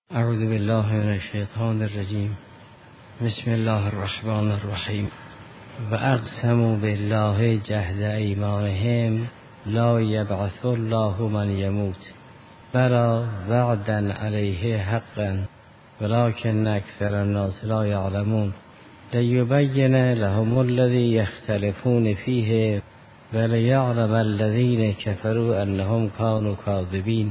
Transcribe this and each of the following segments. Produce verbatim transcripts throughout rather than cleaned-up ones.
اعوذ بالله من الشیطان الرجیم. بسم الله الرحمن الرحیم. و اقسموا بالله جهد ایمانهم لا یبعث الله من یموت بلی وعدا علیه حقا ولکن اکثر الناس لا یعلمون لیبین لهم الذی یختلفون فیه ولیعلم الذین کفروا انهم کانوا کاذبین.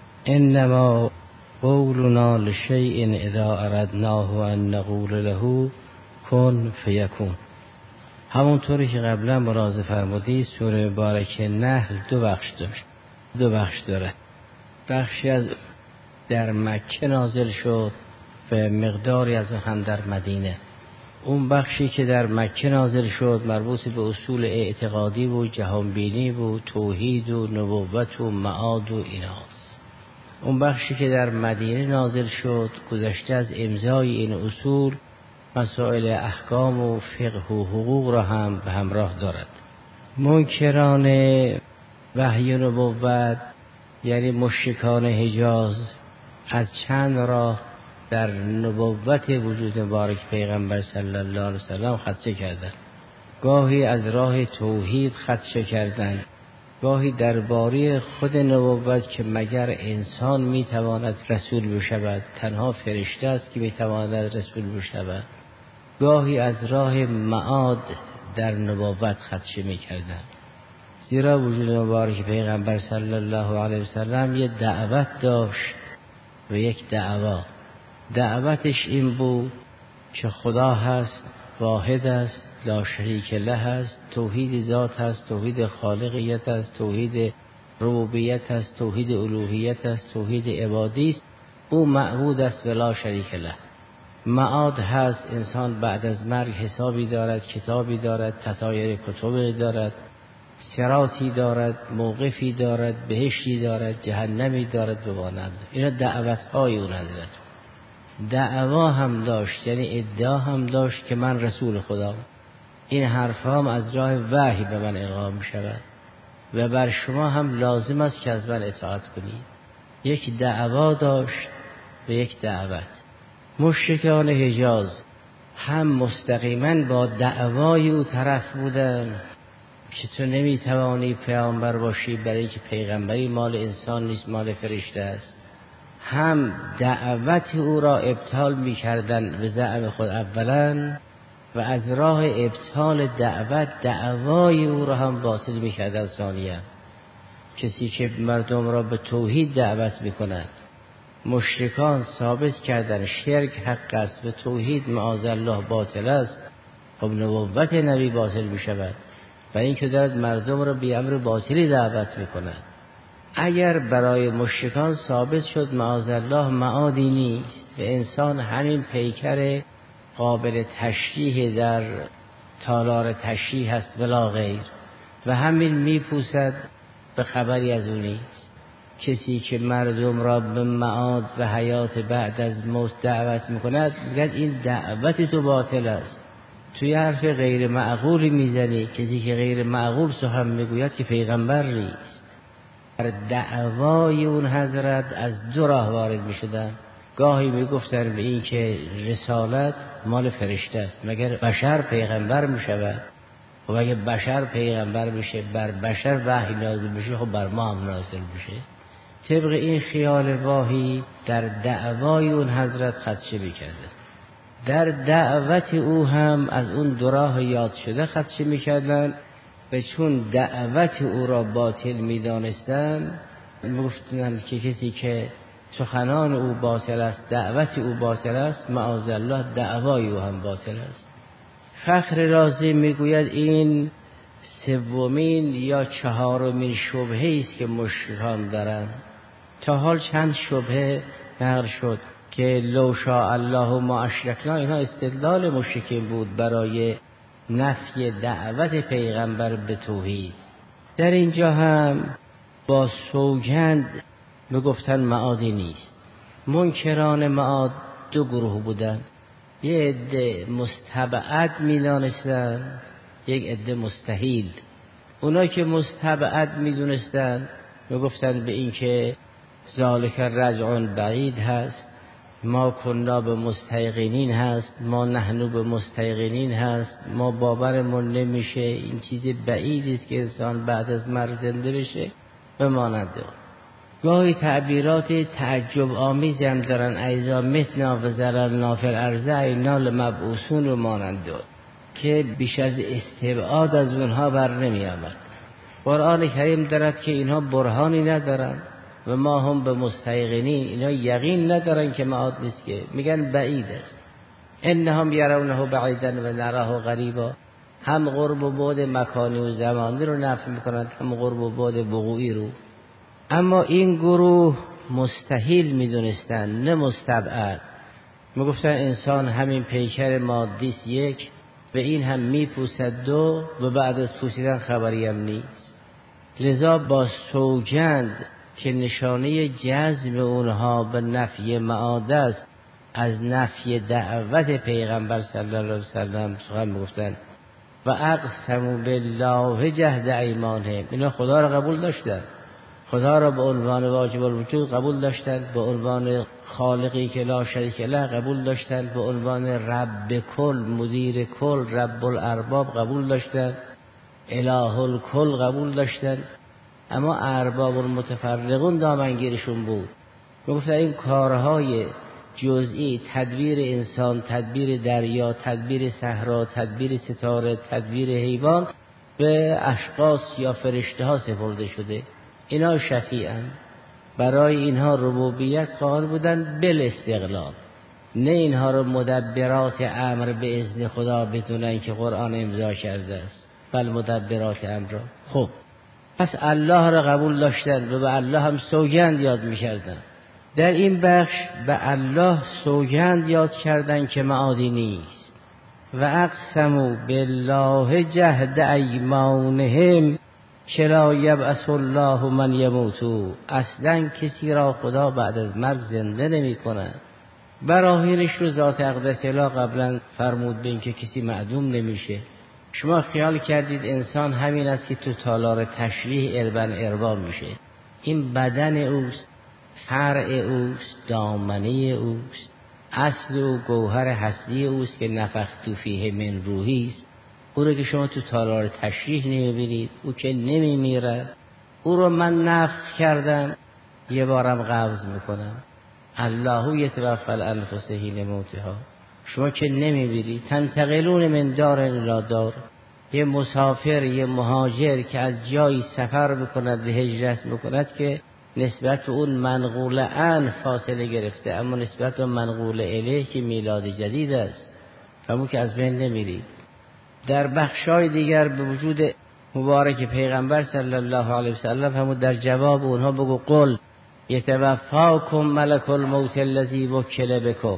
انما قولنا لشیء اذا اردناه ان نقول له کن فیکون. همونطوری که قبلا ملاحظه فرمودید سوره مبارکه نحل دو بخش داشت دو بخش داره. بخشی از در مکه نازل شد و مقداری از هم در مدینه. اون بخشی که در مکه نازل شد مربوط به اصول اعتقادی بود، جهانبینی بود، توحید و نبوت و معاد و ایناست. اون بخشی که در مدینه نازل شد گذشته از امضای این اصول مسائل احکام و فقه و حقوق را هم به همراه دارد. منکران وحی و نبوت یعنی مشرکان حجاز از چند راه در نبوت وجود مبارک پیغمبر صلی الله علیه وسلم خدشه کردند. گاهی از راه توحید خدشه کردند، گاهی درباره خود نبوت که مگر انسان میتواند رسول بشود، تنها فرشته است که میتواند رسول بشود. گاهی از راه معاد در نبوت خدشه میکردند. زیرا وجود مبارک پیغمبر صلی الله علیه وسلم یک دعوت داشت و یک دعوا. دعوتش این بود که خدا هست، واحد است، لا شریک له است، توحید ذات است، توحید خالقیت است، توحید ربوبیت است، توحید الوهیت است، توحید عبادی است. او معبود است و لا شریک له. معاد هست، انسان بعد از مرگ حسابی دارد، کتابی دارد، تطایر کتبی دارد، صراطی دارد، موقفی دارد، بهشتی دارد، جهنمی دارد و مانند. اینا دعوت های اون حضرت. دعوا هم داشت، یعنی ادعا هم داشت که من رسول خدا. این حرف هم از راه وحی به من القا می شود و بر شما هم لازم است که از من اطاعت کنید. یک دعوا داشت و یک دعوت. مشرکان حجاز هم مستقیما با دعوای او طرف بودن که تو نمی توانی پیامبر باشی برای که پیغمبری مال انسان نیست، مال فرشته است. هم دعوت او را ابطال می کردن به زعم خود اولا و از راه ابطال دعوت دعوای او را هم باطل می کردن ثانیا. کسی که مردم را به توحید دعوت می کند، مشرکان ثابت کردن شرک حق است و توحید معاذالله باطل است، خب نبوت نبی باطل می شود و این که دارد مردم را به امر باطلی دعوت می کند. اگر برای مشرکان ثابت شد معاذالله معادی نیست و انسان همین پیکر قابل تشریح در تالار تشریح هست بلا غیر و همین میپوسد به خبری از اون نیست. کسی که مردم را به معاد و حیات بعد از موت دعوت میکند میگن این دعوت تو باطل است، توی حرف غیر معقولی میزنی. کسی که غیر معقول سخن میگوید که پیغمبر نیست. در دعوای اون حضرت از دو راه وارد میشدن. گاهی میگفتن به این که رسالت مال فرشته است، مگر بشر پیغمبر میشود؟ و اگه بشر پیغمبر میشه بر بشر وحی نازل میشه، خب بر ما هم نازل میشه. طبق این خیال واهی در دعوای اون حضرت خدشه میکردن. در دعوت او هم از اون دو راه یاد شده خدشه میکردن و چون دعوت او را باطل میدانستن میگفتن که کسی که سخنان او باطل است، دعوت او باطل است، معاذالله دعوای او هم باطل است. فخر رازی میگوید این سومین یا چهارمین شبهه است که مشرکان دارند. تا حال چند شبهه نقل شد که لو شاء الله ما اشرکنا، اینها استدلال مشرکین بود برای نفی دعوت پیغمبر به توحید. در اینجا هم با سوگند میگفتن معادی نیست. منکران معاد دو گروه بودن، یک عده مستبعد میدانستن، یک عده مستحیل. اونا که مستبعد میدونستن میگفتن به این که ذالک رجع بعید هست ما کنا به مستیقنین هست، ما نحنو به مستیقنین هست، ما باورمون نمیشه، این چیز بعیدی است که انسان بعد از مرگ زنده بشه بماند. گاهی تعبیرات تعجب آمیزی هم دارن، ایذا متنا و ضللنا فی الارض اینا لمبعوثون رو مانند داد که بیش از استبعاد از اونها بر نمی آمد. قرآن کریم دارد که اینها برهانی ندارن و ما هم به مستیقنین، اینا یقین ندارن که معاد نیست، که میگن بعید است. انهم یرونه بعیدا و نراه قریبا، هم قرب و بعد مکانی و زمانی رو نفی میکنند، هم قرب و بعد وقوعی رو. اما این گروه مستحیل میدونستن، نه مستبعد. میگفتن انسان همین پیکر مادیست یک، و این هم میپوسد دو، و بعد از پوسیدن خبری هم نیست. لذا با سوگند که نشانه جزم اونها به نفی معاد است، از نفی دعوت پیغمبر صلی الله علیه وسلم سخن میگفتن. و اقسموا بالله جهد ایمانهم، اینا خدا را قبول داشتن، خدا را به عنوان واجب الوجود قبول داشتن، به عنوان خالقی که لا شریک له قبول داشتن، به عنوان رب کل، مدیر کل، رب الارباب قبول داشتن، اله الکل قبول داشتن. اما ارباب المتفرقون دامنگیرشون بود. میگفتن این کارهای جزئی، تدبیر انسان، تدبیر دریا، تدبیر صحرا، تدبیر ستاره، تدبیر حیوان، به اشخاص یا فرشته ها سپرده شده. اینا شفیعن، برای اینها ربوبیت قائل بودن بل استقلال، نه اینها رو مدبرات امر به اذن خدا بدونن که قرآن امضا کرده است، بل مدبرات امر. خب پس الله را قبول داشتن و به الله هم سوگند یاد می‌کردن. در این بخش به الله سوگند یاد کردن که معادی نیست. و اقسموا بالله جهد ایمانهم که لا یبعث الله من یموتو، اصلا کسی را خدا بعد از مرگ زنده نمی کند. براهینش رو ذات اقدس اله قبلا فرمود به این که کسی معدوم نمیشه. شما خیال کردید انسان همین است که تو تالار تشریح اربن اربان میشه. این بدن اوست، فرع اوست، دامنه اوست، اصل و گوهر هستی اوست که نفخت فیه من روحی است. او رو که شما تو تالار تشریح نمیبینید، او که نمیمیره، او رو من نفخ کردم، یه بارم قبض میکنم. الله یتوفی الانفس حین موتها. شما که نمیبینید، تنتقلون من دار الی دار. یه مسافر، یه مهاجر که از جایی سفر بکند و هجرت بکند که نسبت به اون منقول ان فاصله گرفته، اما نسبت به منقول الیه که میلاد جدید است، همون که از بین نمیرید. در بخشای دیگر به وجود مبارک پیغمبر صلی الله علیه وسلم همون در جواب اونها بگو قل یتوفاکم ملک الموت الذی وکل بکم.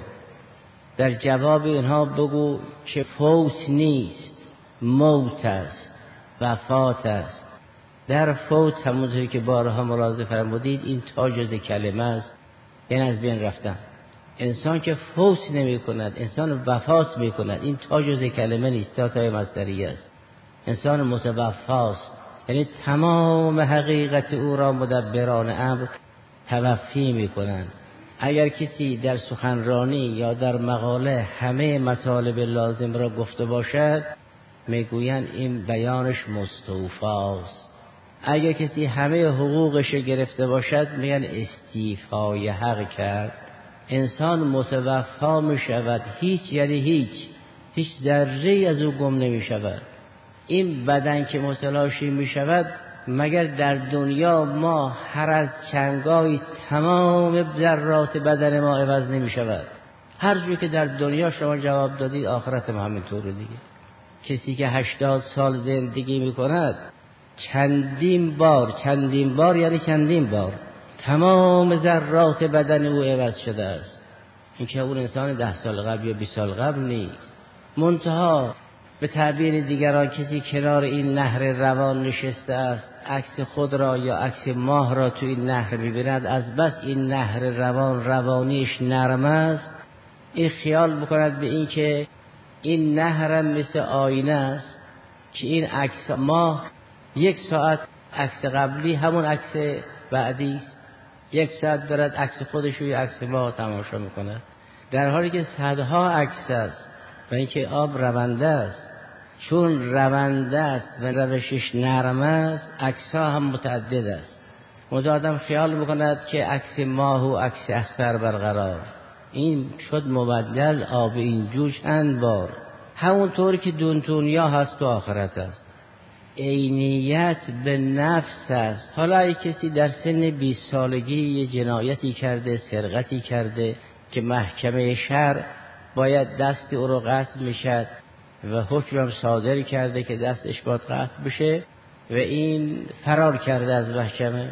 در جواب اینها بگو که فوت نیست، موت است، وفات است. در فوت همونطوری که بارها ملاحظه فرمودید این تا جز کلمه است، یعنی از بین رفتن. انسان که فوت نمی کند، انسان وفات می کند، این تا جز کلمه نیست، تا تای مصدریه است. انسان متوفاست، یعنی تمام حقیقت او را مدبران امر توفی می کنند. اگر کسی در سخنرانی یا در مقاله همه مطالب لازم را گفته باشد، میگویند این بیانش مستوفاست. اگر کسی همه حقوقش گرفته باشد، میگن استیفای حق کرد. انسان متوفا می شود، هیچ یعنی هیچ هیچ ذره از او گم نمی شود. این بدن که متلاشی می شود، مگر در دنیا ما هر از چنگای تمام ذرات بدن ما عوض نمی شود؟ هر جور که در دنیا شما جواب دادید، آخرت ما همینطور دیگه. کسی که هشتاد سال زندگی می کند، چندین بار چندین بار یعنی چندین بار تمام ذرات بدن او عوض شده است. این که اون انسان ده سال قبل یا بیست سال قبل نیست. منتها به تعبیر دیگران کسی کنار این نهر روان نشسته است، عکس خود را یا عکس ماه را تو این نهر می‌بیند، از بس این نهر روان روانیش نرم است، این خیال بکند به این که این نهرم مثل آینه است که این عکس ماه یک ساعت عکس قبلی همون عکس بعدی است. یک ساعت دارد عکس خودش و یا عکس ما تماشا میکنه، در حالی که صدها عکس است و اینکه آب رونده است. چون رونده است و روشش نرم است، عکس‌ها هم متعدد است. منتها آدم خیال میکند که عکس ماه و عکس اختر برقرار، این شد مبدل آب این جو چند بار. همونطور که دنیا هست تو آخرت است. عینیت به نفس است. حالا ای کسی در سن بیست سالگی یه جنایتی کرده، سرقتی کرده که محکمه شرع باید دست او رو قطع میشد و حکمم صادر کرده که دستش باید قطع بشه و این فرار کرده از محکمه،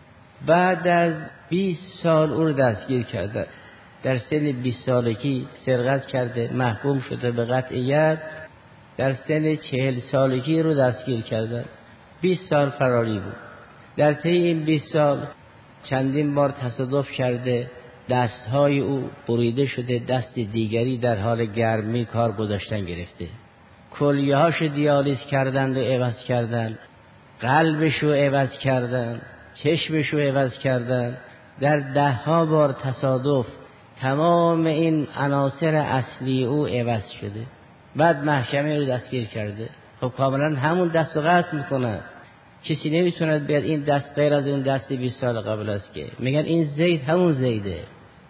بعد از بیست سال او رو دستگیر کرده، در سن بیست سالگی سرقت کرده، محکوم شده به قطعیت، در سن چهل سالگی رو دستگیر کردن، بیست سال فراری بود. در طی این بیست سال چندین بار تصادف کرده، دستهای او بریده شده، دست دیگری در حال گرمی کار گذاشتن گرفته، کلیه‌هاش دیالیز کردند و عوض کردند، قلبش رو عوض کردند، چشمش رو عوض کردند، در ده ها بار تصادف تمام این عناصر اصلی او عوض شده. بعد محکمه رو دستگیر کرده. خب کاملا همون دست رو قطع میکنه، کسی نمیتوند بیاد این دست غیر از اون دست بیست سال قبل است که میگن این زید همون زیده.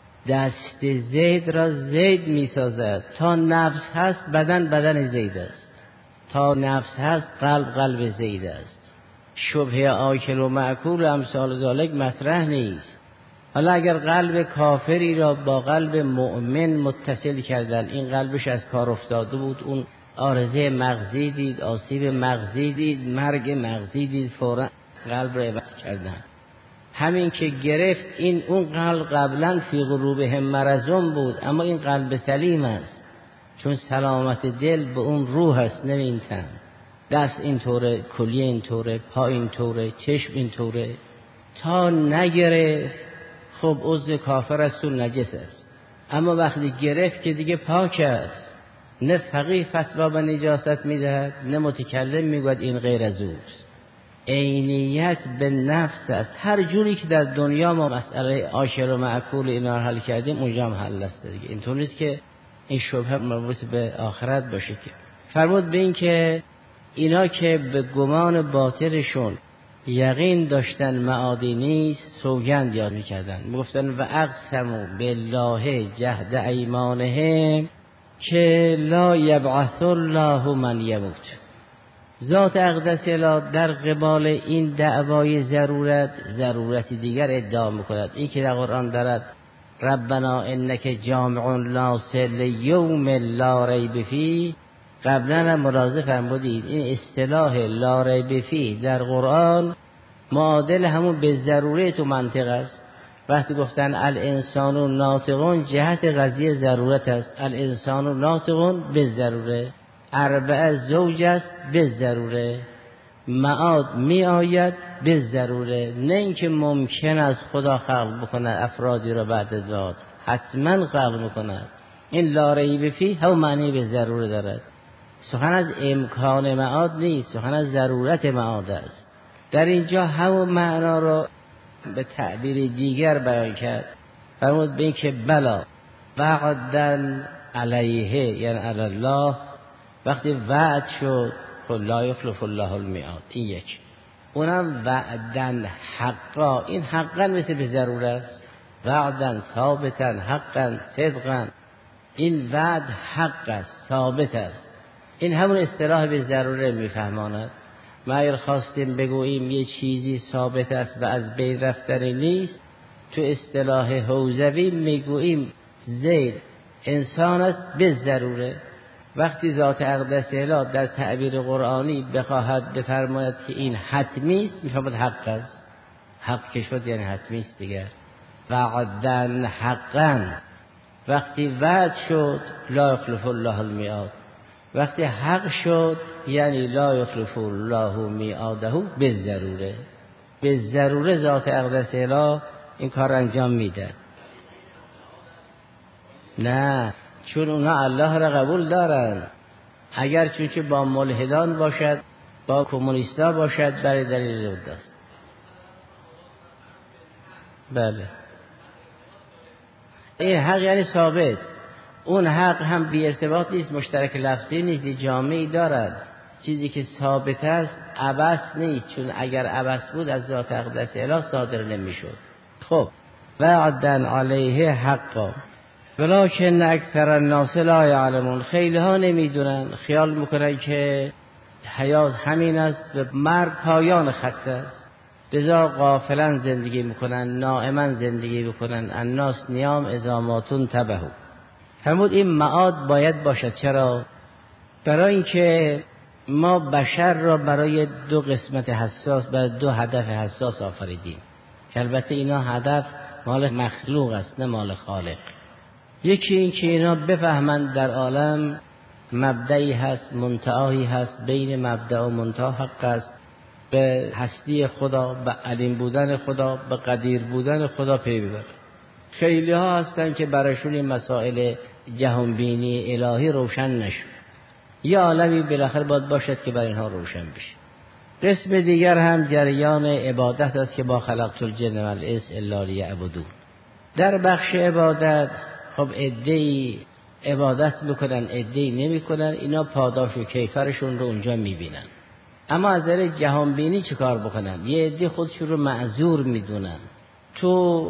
دست زید را زید میسازد. تا نفس هست بدن بدن زید است، تا نفس هست قلب قلب زید است. شبهه آکل و معکول امثال ذالک مطرح نیست. حالا اگر قلب کافری را با قلب مؤمن متصل کردن، این قلبش از کار افتاده بود، اون عارضه مغزی دید، آسیب مغزی دید، مرگ مغزی دید، فورا قلب را عوض کردن. همین که گرفت این اون قلب قبلا فی قلوبهم مرضون بود، اما این قلب سلیم است، چون سلامت دل به اون روح است نه این تن. دست اینطوره، کلیه اینطوره، پا اینطوره، چشم اینطوره، تا نگرفت خب عضو کافر است و نجس است. اما وقتی گرفت که دیگه پاک است، نه فقیه فتوا به نجاست میدهد نه متکلم میگوید این غیر از اوست. عینیت به نفس است. هر جوری که در دنیا ما مسئله عاشر و معکول اینا رو حل کردیم اونجا هم حل است دیگه. اینطور نیست که این شبهه مربوط به آخرت باشه. که فرمود به این که اینا که به گمان باطلشون یقین داشتن معادی نیست، سوگند یاد میکردن، میگفتن و اقسموا بالله جهد ایمانهم که لا یبعث الله من یموت. ذات اقدس اله در قبال این دعوای ضرورت ضرورتی دیگر ادعا میکند. این که در قرآن دارد ربنا انک جامع الناس لیوم لا ریب فیه، قبلا هم ملاحظه فرمودید این اصطلاح لا ریب فیه در قرآن معادل همون به ضرورت و منطق است. وقتی گفتن الانسان ناطقون جهت قضیه ضرورت است، الانسان ناطقون به ضروره، اربعه زوج است به ضروره، معاد می آید به ضروره، نه اینکه ممکن است خدا خلق بکند افرادی را بعد ذات، حتما خلق میکند. این لا ریب فیه هم معنی به ضروره دارد. سخن از امکان معاد نیست، سخن از ضرورت معاد است. در اینجا همون معنا رو به تعبیر دیگر بیان کرد. فرمود به این که بلا وعدن علیه یعنی علی الله، وقتی وعد شد قل لا یخلف الله المیعاد، این یک. اونم وعدن حقا، این حقا مثل به ضرورت است، وعدن ثابتن حقا صدقا، این وعد حق است ثابت است. این همون اصطلاح به ضروره میفهماند. ما اگر خواستیم بگوییم یه چیزی ثابت است و از بین رفتنی نیست، تو اصطلاح حوزوی میگوییم زید انسان است به ضروره. وقتی ذات اقدس اله در تعبیر قرآنی بخواهد بفرماید که این حتمی است، میفهمد حق است. حق که شد یعنی حتمی است دیگر. وعدن حقا، وقتی وعد شد لا یخلف الله المیعاد، وقتی حق شد یعنی لا یخلف الله میعاده به ضروره. به ضروره ذات اقدس اله این کار انجام میده. نه، چون اونا الله را قبول دارن. اگر چونچه با ملحدان باشد، با کمونیستا باشد، برای دلیل رداست. بله. این حق یعنی ثابت. اون حق هم بی ارتباط نیست، مشترک لفظی نیست، جامعی دارد. چیزی که ثابت است عبث نیست، چون اگر عبث بود از ذات اقدس اله صادر نمیشد. خب وعدن علیه حقا ولکن اکثر الناس لا یعلمون. خیلی ها نمیدونن، خیال میکنن که حیات همین است و مرگ پایان خط است، لذا غافلا زندگی میکنن، نائما زندگی میکنن. الناس نیام اذا ماتون تبهو. فرمود این معاد باید باشد. چرا؟ برای اینکه ما بشر را برای دو قسمت حساس، برای دو هدف حساس آفریدیم که البته اینا هدف مال مخلوق است نه مال خالق. یکی این که اینا بفهمند در عالم مبدعی هست، منتهایی هست، بین مبدع و منتها حق است، به هستی خدا، به علیم بودن خدا، به قدیر بودن خدا پی ببرند. خیلی ها هستن که برایشون این مسائل جهانبینی الهی روشن نشد. یه عالمی بالاخره باید باشد که برای اینها روشن بشه. قسم دیگر هم جریان عبادت است که با خلقت الجن والانس الا لیعبدون. در بخش عبادت خب عده‌ای عبادت میکنن، عده‌ای نمیکنن. اینا پاداش و کیفرشون رو اونجا میبینن. اما از نظر جهانبینی چه کار بکنن؟ یه عده خودشون رو معذور میدونن. تو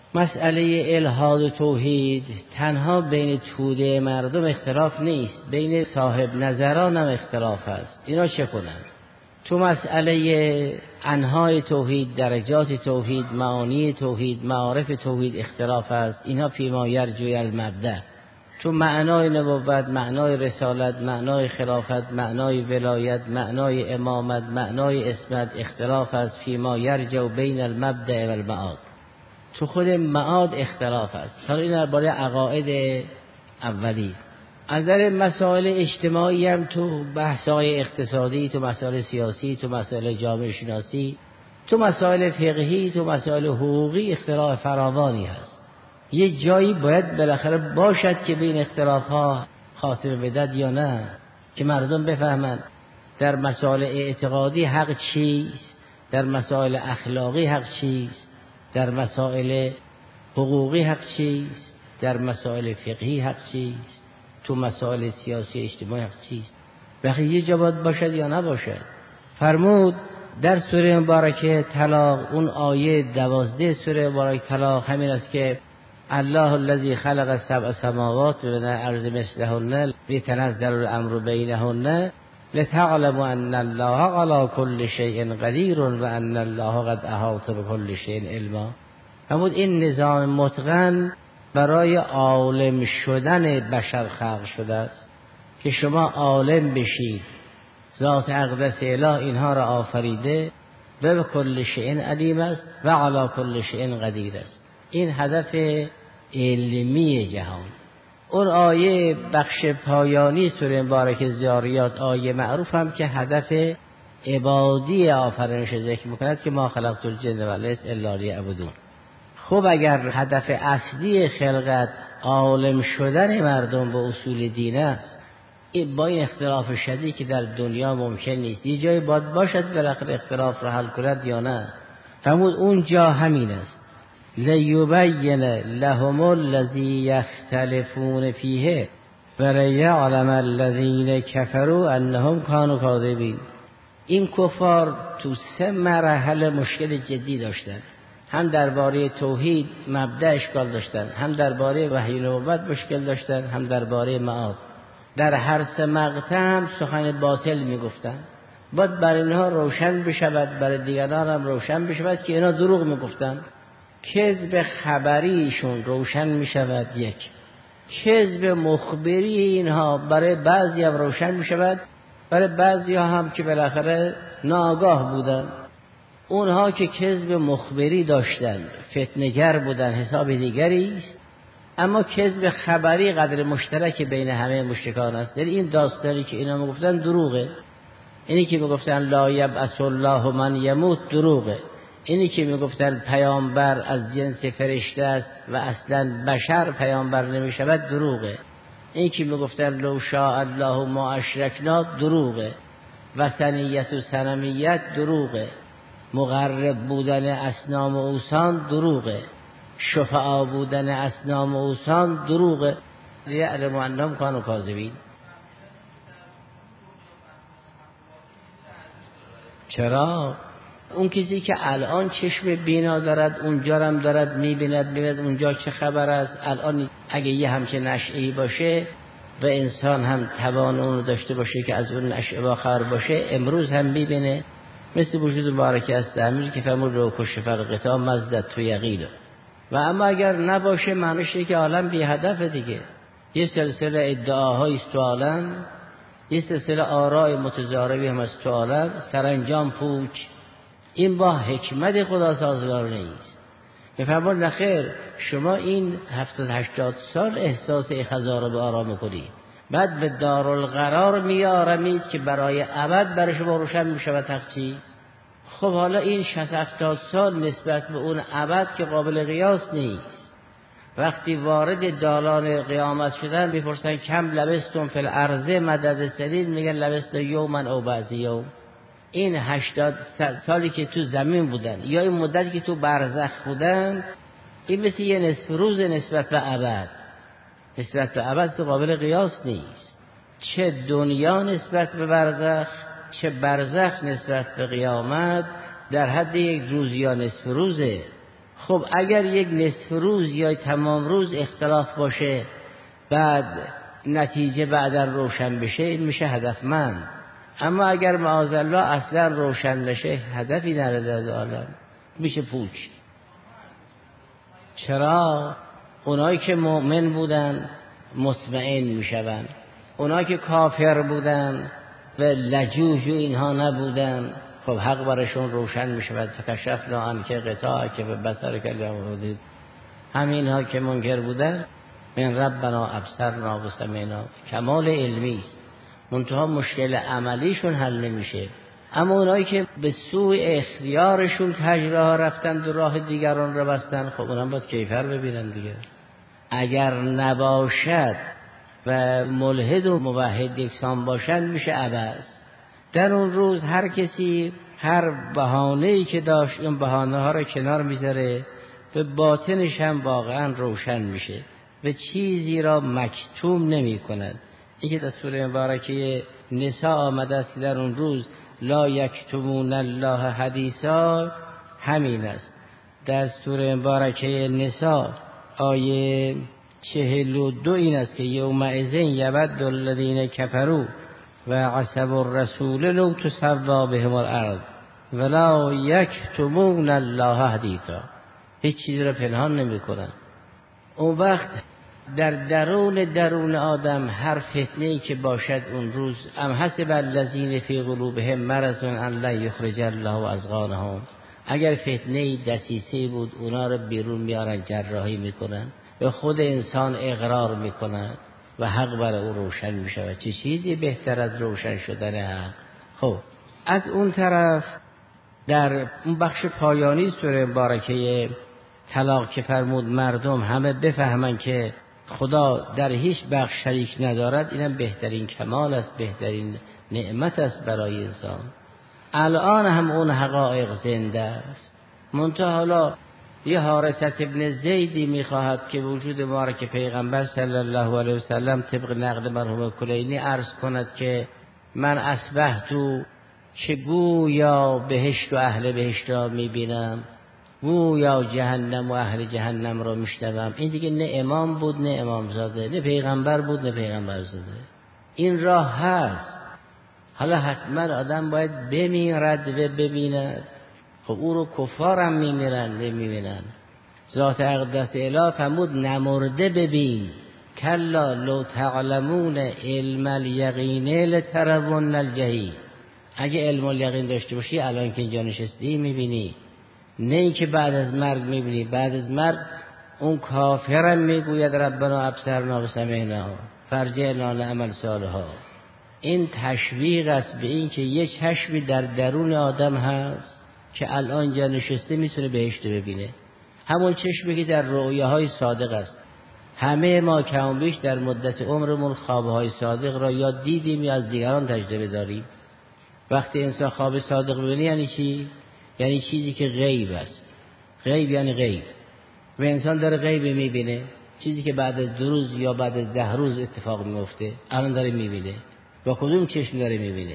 مسئله الحاد و توحید تنها بین توده مردم اختلاف نیست، بین صاحب نظران هم اختلاف هست. اینا چه کنن؟ تو مسئله انهای توحید، درجات توحید، معانی توحید، معارف توحید اختلاف هست. اینا فیما یرجوی المبدأ. تو معنای نبوت، معنای رسالت، معنای خلافت، معنای ولایت، معنای امامت، معنای اسمت اختلاف است. فیما یرجو بین المبدأ و المعاد. تو خود معاد اختلاف است. حالا این درباره عقاید اولی. از نظر مسائل اجتماعی هم تو بحث‌های اقتصادی، تو مسائل سیاسی، تو مسائل جامعه شناسی، تو مسائل فقهی، تو مسائل حقوقی اختلاف فراوانی هست. یه جایی باید بالاخره باشد که بین اختلاف‌ها خاتمه بدهد یا نه، که مردم بفهمند در مسائل اعتقادی حق چیست، در مسائل اخلاقی حق چیست، در مسائل حقوقی حق چیست، در مسائل فقهی حق چیست، تو مسائل سیاسی اجتماعی حق چیست. بخی یه جا باید باشد یا نباشد. فرمود در سوره مبارکه طلاق، اون آیه دوازده سوره مبارکه طلاق همین است که الله الذی خلق سبع سماوات و من الارض مثلهن یتنزل الامر بینهن لتعلموا ان الله على كل شیء قدیر و ان الله قد احاط بكل شیء علما. فرمود این نظام متقن برای عالم شدن بشر خلق شده است که شما عالم بشید. ذات اقدس اله اینها را آفریده و به کل شیء علیم است و علی کل شیء قدیر است. این هدف علمی جهان. اون آیه بخش پایانی سوره مبارکه ذاریات، آیه معروف هم که هدف عبادی آفرینش ذکر میکند که ما خلقت الجن والانس الا لیعبدون. خب اگر هدف اصلی خلقت عالم شدن مردم به اصول دین است، این با این اختلاف شدید که در دنیا ممکن نیست، یه جایی باید باشد بالاخره اختلاف را حل کند یا نه. فرمود اون جا همین است. لیبین لهم الذی یختلفون فیه ولیعلم الذین کفروا انهم کانوا کاذبین. این کفار تو سه مرحله مشکل جدی داشتن. هم درباره توحید مبدأ اشکال داشتن، هم درباره وحی نبوت مشکل داشتن، هم درباره معاد. در هر سه مقطع هم سخن باطل میگفتن. باید برای اینها روشن بشود، برای دیگران هم روشن بشود که اینا دروغ میگفتن. کذب خبریشون روشن میشود یک، کذب مخبری اینها برای بعضی هم روشن میشود، برای بعضی هم که بالاخره ناآگاه بودن. اونها که کذب مخبری داشتن فتنه‌گر بودن حساب دیگری است، اما کذب خبری قدر مشترک بین همه مشرکان است. در این داستانی که اینا میگفتن دروغه. اینی که میگفتن لا یبعث الله من یموت دروغه. اینی که میگفتن پیامبر از جنس فرشته است و اصلا بشر پیامبر نمیشود دروغه. اینی که میگفتن لو شاء الله ما اشرکنا دروغه. وثنیت و صنمیت دروغه. مقرب بودن اصنام اوثان دروغه، شفعا بودن اصنام اوثان دروغه. یعلم انهم کانوا کاذبین. چرا؟ اون کسی که الان چشم بینا دارد اونجا هم دارد میبیند، میبیند اونجا چه خبر است. الان اگه یه همچین نشعی باشه و انسان هم توان اون داشته باشه که از اون نشعه با خبر باشه، امروز هم میبینه. مثل وجود مبارک است امیر که فرمود رو کشف فرقتا مزدت تو یقیله. و اما اگر نباشه معنیش اینه که عالم بی هدف دیگه. یه سلسله ادعاهای است تو عالم، یه سلسله آراء متضاربی هم است تو عالم، سرانجام پوچ. این با حکمت خدا سازگار نیست. میفرماد نخیر، شما این هفتاد هشتاد سال احساس خضار به آرام میکنید، بعد به دارالقرار میارمید که برای ابد برای شما روشن میشود حق چیز. خب حالا این شصت هفتاد سال نسبت به اون ابد که قابل قیاس نیست. وقتی وارد دالان قیامت شدن بپرسن کم لبستون فی الارض مدد سنین، میگن لبست یومن او بعض یوم. این هشتاد سالی که تو زمین بودن یا این مدتی که تو برزخ بودن، این مثل یه نصف روز نسبت به ابد. نسبت به ابد تو قابل قیاس نیست. چه دنیا نسبت به برزخ، چه برزخ نسبت به قیامت در حد یک روز یا نصف روزه. خب اگر یک نصف روز یا تمام روز اختلاف باشه، بعد نتیجه بعدا روشن بشه، این میشه هدفمند. اما اگر معاذالله اصلا روشن نشه، هدفی نداره در عالم، میشه پوچ. چرا؟ اونایی که مؤمن بودن مطمئن میشون، اونایی که کافر بودن و لجوج و اینها نبودن، خب حق برشون روشن میشود. فکشفنا عنک غطاءک فبصرک الیوم حدید. همین ها که منکر بودن، من ربنا ابصرنا و سمعنا، کمال علمی است، منتها مشکل عملیشون حل نمیشه. اما اونایی که به سوی اختیارشون تجربه رفتن و راه دیگران رو بستن، خب اونم باید کیفر ببینن دیگه. اگر نباشد و ملحد و موحد یکسان باشند، میشه عبث. در اون روز هر کسی هر بهانه‌ای که داشت اون بهانه ها رو کنار میذاره، به باطنش هم واقعا روشن میشه و چیزی را مکتوم نمی کند. این که در سوره مبارکه نساء آمده است در اون روز لا یکتمون الله حدیثا، همین است. در سوره مبارکه نساء آیه چهل و دو این است که یومئذ یود الذین کفروا و عصوا الرسول لو تسوا بهم الارض ولا یکتمون الله حدیثا. هیچ چیز را پنهان نمی کنن. اون وقت در درون درون آدم هر فتنه‌ای که باشد اون روز، ام حسب الذین فی قلوبهم مرض ان لا یخرج الله اضغانهم، اگر فتنه‌ای دسیسه بود اونا رو بیرون میارن، جراحی میکنن، به خود انسان اقرار میکنن و حق برای او روشن میشود. چه چیزی بهتر از روشن شدن حق؟ خب از اون طرف در اون بخش پایانی سوره مبارکه طلاق که فرمود مردم همه بفهمن که خدا در هیچ بخش شریک ندارد، اینم بهترین کمال است، بهترین نعمت است برای انسان. الان هم اون حقایق زنده است. منتها حالا یه حارثة ابن زیدی میخواهد که وجود مبارک پیغمبر صلی الله علیه وسلم طبق نقل مرحوم کلینی عرض کند که من اصبحت که گویا بهشت و اهل بهشت را میبینم، گویا جهنم و اهل جهنم را میشنوم. این دیگه نه امام بود نه امام زاده، نه پیغمبر بود نه پیغمبر زاده. این راه هست. حالا حتما آدم باید بمیرد و ببیند. خب او رو کفارم میمیرن نمیبینن. ذات اقدس اله فرمود نمرده ببین، کلا لو تعلمون علم الیقین لترون الجحیم. اگه علم الیقین داشته باشی الان که اینجا نشستی میبینی، نه اینکه بعد از مرگ میبینی. بعد از مرگ اون کافرم میگوید ربنا ابصرنا و سمعنا فرجعنا نعمل صالحا. این تشویق است به این که یک چشمی در درون آدم هست که الان جا نشسته میتونه بهشت ببینه. همون چشمی که در رؤیاهای صادق است. همه ما کم بیش در مدت عمرمون خوابهای صادق را یا دیدیم یا از دیگران تجربه داریم. وقتی انسان خواب صادق ببینه یعنی چی؟ یعنی چیزی که غیب است. غیب یعنی غیب، و انسان داره غیب میبینه، چیزی که بعد از دو روز یا بعد از ده روز اتفاق میفته الان داره میبینه. با کدوم چشم داره میبینه؟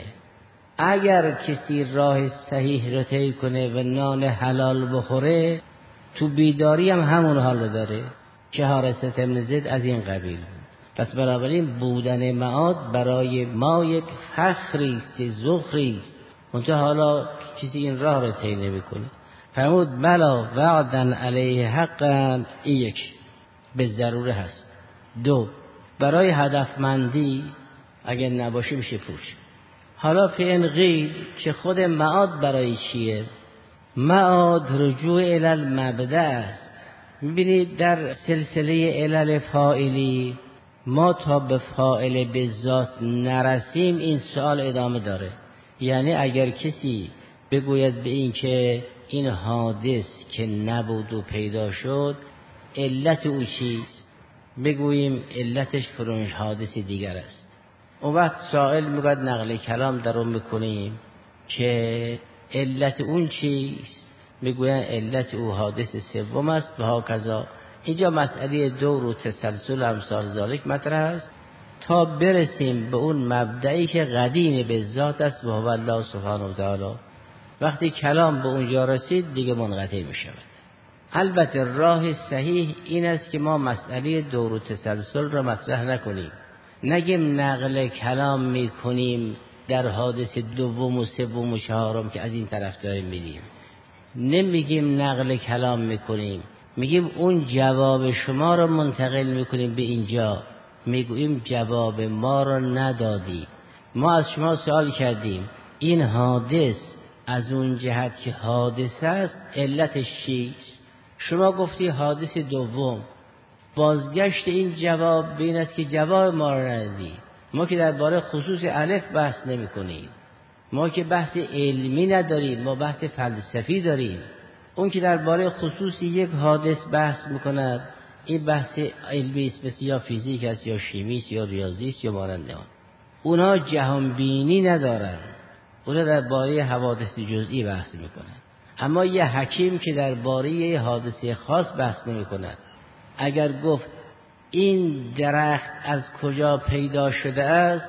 اگر کسی راه صحیح رو طی کنه و نان حلال بخوره، تو بیداری هم همون حال داره که حارثه ابن زید از این قبیل بود. پس بنابراین بودن معاد برای ما یک فخری است، ذخری است. منتها حالا کسی این راه رو طی نمی‌کنه. فرمود بلا وعدن علیه حقا، این یک به ضروره هست. دو، برای هدفمندی اگر نباشه میشه پوچ. حالا فی این قیل که خود معاد برای چیه؟ معاد رجوع الی المبدأ است. میبینید در سلسله علل فاعلی ما تا به فاعل به ذات نرسیم این سوال ادامه داره. یعنی اگر کسی بگوید به این که این حادث که نبود و پیدا شد علت او چیست، بگوییم علتش فرونش حادث دیگر است. اون وقت سائل میگوید نقل کلام در اون میکنیم که علت اون چیست، میگوین علت او حادث سوم است و هاکذا. اینجا مسئله دور و تسلسل امثال ذالک مطرح است تا برسیم به اون مبدئی که قدیم به ذات است و هو الله سبحانه و تعالی. وقتی کلام به اونجا رسید دیگه منقطع می شود. البته راه صحیح این است که ما مسئله دور و تسلسل را مطرح نکنیم، نگیم نقل کلام می کنیم در حادث دوم و سوم و چهارم که از این طرف داریم میدیم. نمیگیم نقل کلام میکنیم، میگیم اون جواب شما رو منتقل میکنیم به اینجا، میگوییم جواب ما رو ندادی. ما از شما سوال کردیم این حادث از اون جهت که حادث است علتش چیست؟ شما گفتی حادث دوم. بازگشت این جواب به این است که جواب ما رو ندادی. ما که درباره خصوص الف بحث نمی کنیم، ما که بحث علمی نداریم، ما بحث فلسفی داریم. اون که درباره خصوص یک حادث بحث میکند این بحث علمی است، مثل یا فیزیک است یا شیمی است یا ریاضی است یا مانند آن. اونها جهان بینی ندارن، اونها درباره حوادث جزئی بحث میکنن. اما یه حکیم که درباره یه حادثه خاص بحث نمیکند، اگر گفت این درخت از کجا پیدا شده است،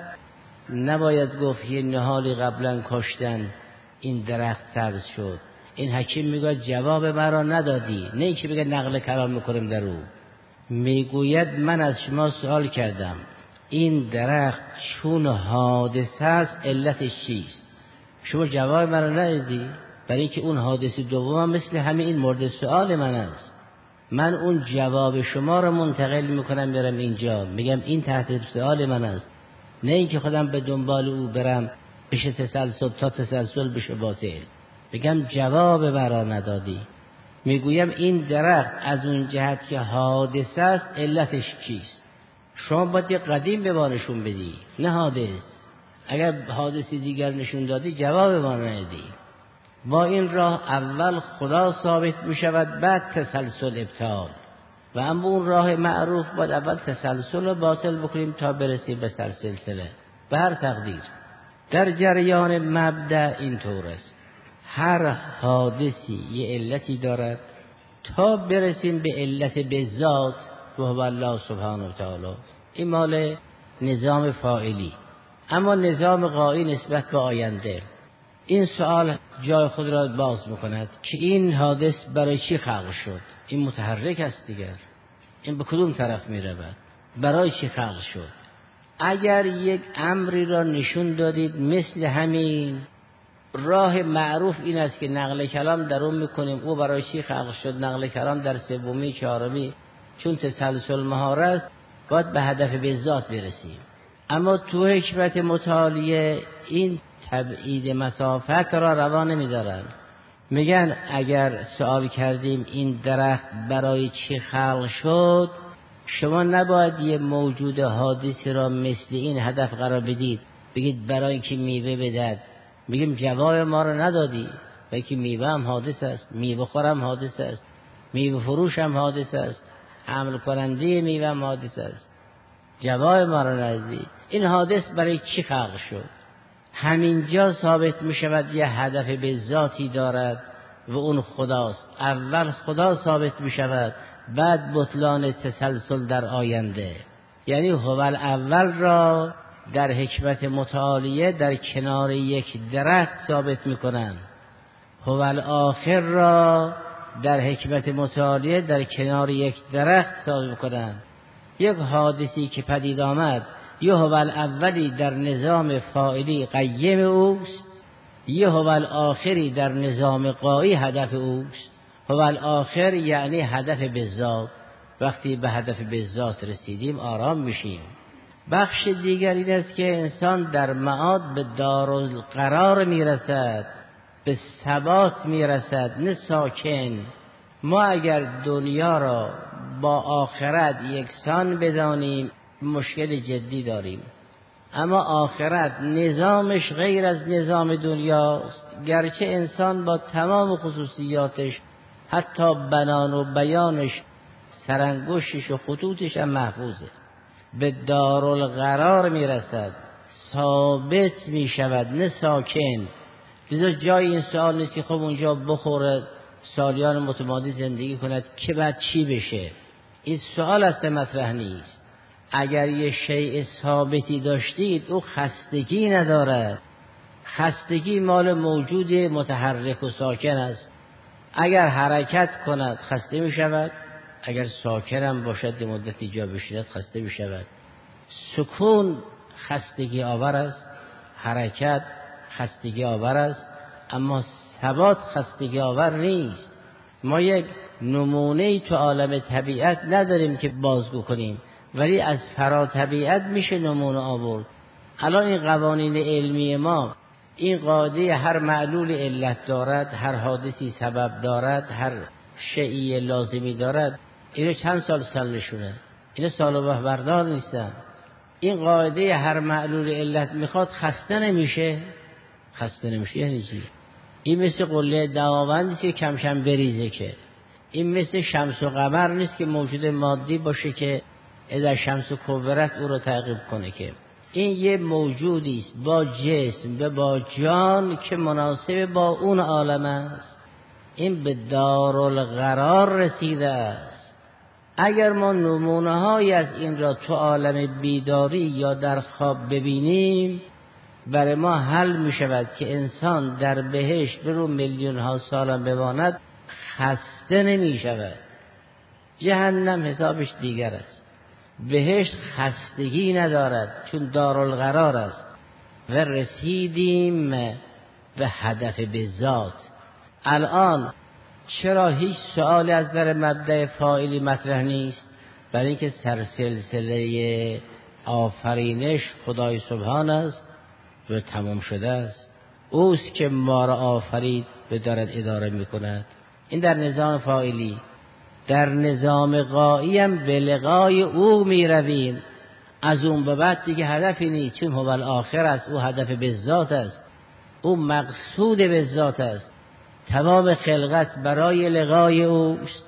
نباید گفت یه نهالی قبلا کاشتن این درخت سبز شد. این حکیم میگه جواب مرا ندادی، نه اینکه بگه نقل کلام میکنم در او. میگوید من از شما سوال کردم این درخت چون حادثه است علتش چیست؟ شما جواب مرا ندادی، برای اینکه اون حادثه دوم مثل همین این مورد سوال من است. من اون جواب شما رو منتقل میکنم برم اینجا، میگم این تحت سوال من است، نه اینکه خودم به دنبال او برم بشه تسلسل تا تسلسل بشه باطل. بگم جواب مرا ندادی. میگویم این درخت از اون جهت که حادثه است علتش چیست؟ شما باید یک قدیم به ما نشون بدی، نه حادث. اگر حادثی دیگر نشون دادی جواب ما ندادی. با این راه اول خدا ثابت می شود، بعد تسلسل ابطال. و اما اون راه معروف باید اول تسلسل رو باطل بکنیم تا برسیم به سر سلسله. به هر تقدیر در جریان مبدأ این طور است، هر حادثی یه علتی دارد تا برسیم به علت به ذات و هو الله سبحانه و تعالی. این مال نظام فاعلی. اما نظام غایی نسبت به آینده این سوال جای خود را باز میکند که این حادث برای چی خلق شد؟ این متحرک است دیگر، این به کدوم طرف می رود؟ برای چی خلق شد؟ اگر یک امری را نشون دادید مثل همین، راه معروف این است که نقل کلام در اون میکنیم او برای چی خلق شد. نقل کلام در سومی چهارمی چون تسلسل مهار است باید به هدف به ذات برسیم. اما تو حکمت متعالیه این تبعید مسافت را روا نمیدارن. میگن اگر سوال کردیم این درخت برای چی خلق شد، شما نباید یه موجود حادثی را مثل این هدف قرار بدید، بگید برای اینکه میوه بدهد. میگیم جواب ما را ندادی، بلکه میوه هم حادث است، میوه خورم حادث است، میوه فروش هم حادث است، حمل کننده میوه هم حادث است. جواب ما را ندادی. این حادث برای چی خلق شد؟ همینجا ثابت می شود یه هدف به ذاتی دارد و اون خداست. اول خدا ثابت می شود، بعد بطلان تسلسل در آینده. یعنی هو الاول را در حکمت متعالیه در کنار یک درخت ثابت می کنند، هو الاخر را در حکمت متعالیه در کنار یک درخت ثابت می کنند. یک حادثی که پدید آمد، یا هو الاولی در نظام فاعلی قیم اوست، یا هو الاخری در نظام غایی هدف اوست. هو الاخر یعنی هدف بالذات. وقتی به هدف بالذات رسیدیم آرام میشیم. بخش دیگر این است که انسان در معاد به دارالقرار میرسد، به ثبات میرسد، نه ساکن. ما اگر دنیا را با آخرت یکسان بدانیم مشکل جدی داریم، اما آخرت نظامش غیر از نظام دنیاست. گرچه انسان با تمام خصوصیاتش، حتی بنان و بیانش، سرانگشتش و خطوطش هم محفوظه، به دارالقرار میرسد، ثابت میشود، نه ساکن. لذا جای این سوال نیست که خب اونجا بخوره سالیان متمادی زندگی کند که بعد چی بشه. این سوال است، مطرح نیست. اگر یه شیء ثابتی داشتید او خستگی ندارد. خستگی مال موجود متحرک و ساکن است. اگر حرکت کند خسته می شود، اگر ساکن هم باشد مدتی جا بشیند خسته می شود. سکون خستگی آور است، حرکت خستگی آور است، اما ثبات خستگی آور نیست. ما یک نمونه تو عالم طبیعت نداریم که بازگو کنیم، ولی از فرا طبیعت میشه نمونه آورد. الان این قوانین علمی ما، این قاعده هر معلول علت دارد، هر حادثی سبب دارد، هر شیئی لازمی دارد، اینو چند سال سالشونه، اینو سال و بردار نیستن. این قاعده هر معلول علت میخواد، خسته نمیشه. خسته نمیشه یعنی چی؟ این مثل قله دماوندی که کم کم بریزه، که این مثل شمس و قمر نیست که موجود مادی باشه که اذا شمس و کورت او رو تعقیب کنه. که این یه موجودی است با جسم و با جان که مناسب با اون عالم است. این به دارالقرار رسیده است. اگر ما نمونه های از این را تو عالم بیداری یا در خواب ببینیم، برای ما حل می شود که انسان در بهشت برو میلیون ها سال بماند خسته نمی شود. جهنم حسابش دیگر است. بهشت خستگی ندارد چون دارالقرار است. و رسیدیم به هدف بالذات. الان چرا هیچ سوالی از در مبدأ فاعلی مطرح نیست؟ برای اینکه سرسلسله آفرینش خدای سبحان است و تمام شده است. اوست که ما را آفرید و دارد اداره میکند. این در نظام فاعلی. در نظام غایی هم به لقای او می رویم. از اون به بعد دیگه هدفی نیست، چون هو الاخر است. او هدف بالذات است، او مقصود بالذات است. تمام خلقت برای لقای اوست.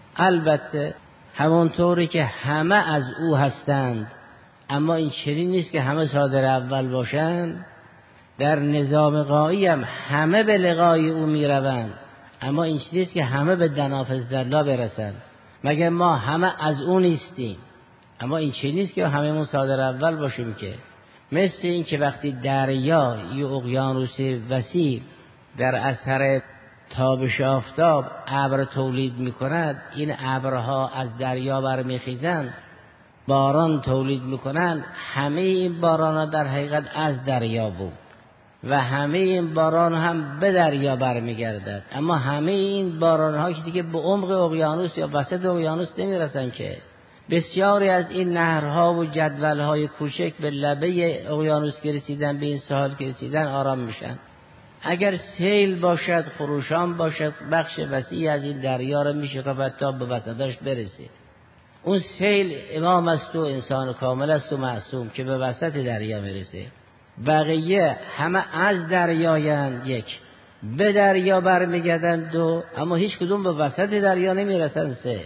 البته همونطوری که همه از او هستند، اما این چنین نیست که همه صادر اول باشند. در نظام غایی هم همه به لقای او می روند، اما این چیزی است که همه به دنافذ درلا برسند. مگر ما همه از اون نیستیم؟ اما این چیزی نیست که همه من صادر اول باشیم. که مثل این که وقتی دریا یا اقیانوس وسیع در اثر تابش آفتاب ابر تولید میکند، این ابرها از دریا برمیخیزند، باران تولید میکنند. همه این باران ها در حقیقت از دریا بود و همه این باران هم به دریا برمیگردد. اما همه این باران ها که دیگه به عمق اقیانوس یا وسط اقیانوس نمیرسن، که بسیاری از این نهرها و جدولهای کوچک به لبه اقیانوس که رسیدن، به این ساحل که رسیدن آرام میشن. اگر سیل باشد، خروشان باشد، بخش وسیع از این دریا را میشکافد تا به وسطش برسه. اون سیل امام است و انسان کامل است و معصوم که به وسط دریا میرسه. بقیه همه از دریایند، یک به دریا برمیگردند، دو اما هیچ کدوم به وسط دریا نمیرسند، سه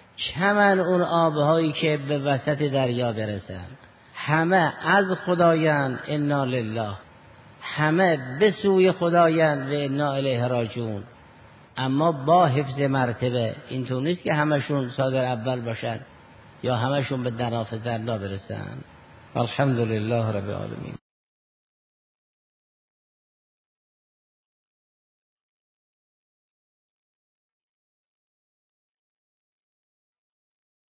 چمن اون آبهایی که به وسط دریا برسند. همه از خدایند، انا لله، همه به سوی خدایند و انا الیه راجعون. اما با حفظ مرتبه. اینطور نیست که همشون صادر اول باشن یا همشون به نافذ الله برسن. الحمدلله رب العالمین.